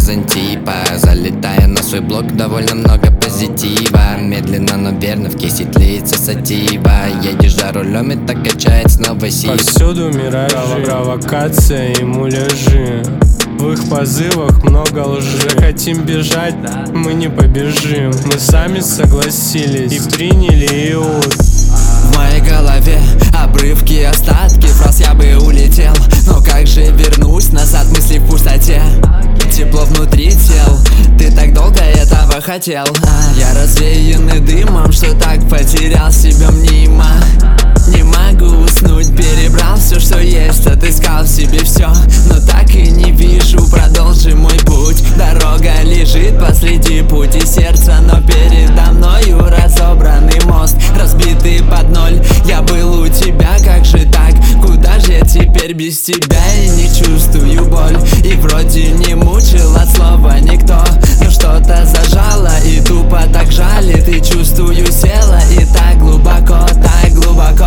показан типа. Залетая на свой блог, довольно много позитива. Медленно, но верно в кисе тлеется сатива. Едешь за рулем, и так качает снова сип. Повсюду миражи, провокация и муляжи. В их позывах много лжи. Хотим бежать, мы не побежим. Мы сами согласились и приняли Иуд. В моей голове обрывки, остатки фраз, я бы улетел. Но как же вернусь назад, мысли в пустоте. Тепло внутри тел, ты так долго этого хотел. Я развеянный дымом, что так потерял себя мнимо. Не могу уснуть, перебрал все, что есть, отыскал в себе все, но так и не вижу, продолжи мой путь. Дорога лежит посреди пути сердца, но передо мною разобранный мост, разбитый под ноль. Я был у тебя, как же так? Куда же я теперь без тебя? И не чувствую боль, и вроде не мучил от слова никто, но что-то зажало и тупо так жалит, и чувствую села и так глубоко, так глубоко.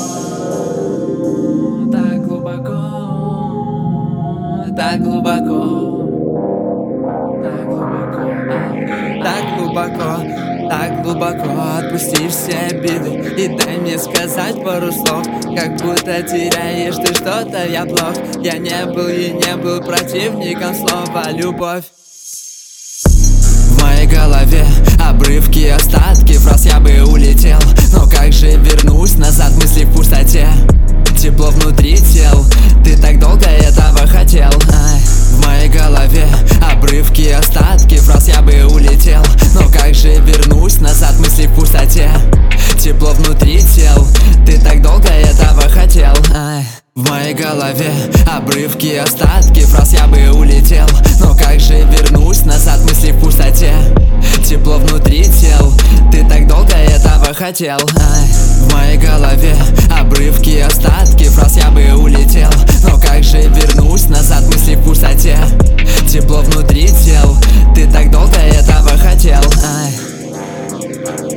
Так глубоко, так глубоко, так глубоко, так глубоко. Отпусти все обиды и дай мне сказать пару слов. Как будто теряешь ты что-то, я плох. Я не был и не был противником слова любовь. В моей голове обрывки, остатки фраз, я бы улетел. Но как же вернусь назад, мысли в пустоте. Тепло внутри тел, ты так долго этого хотел. В моей голове обрывки, остатки фраз, я бы улетел. Но как же вернусь назад, мысли в пустоте. Тепло внутри тел, ты так долго этого хотел. В моей голове обрывки, остатки фраз, я бы улетел. Но как же вернусь назад, мысли в пустоте. Тепло внутри тел, ты так долго этого хотел. В моей голове обрывки, остатки фраз, я бы улетел. Но как же вернусь назад, мысли в пустоте. Тепло внутри тел, ты так долго этого хотел.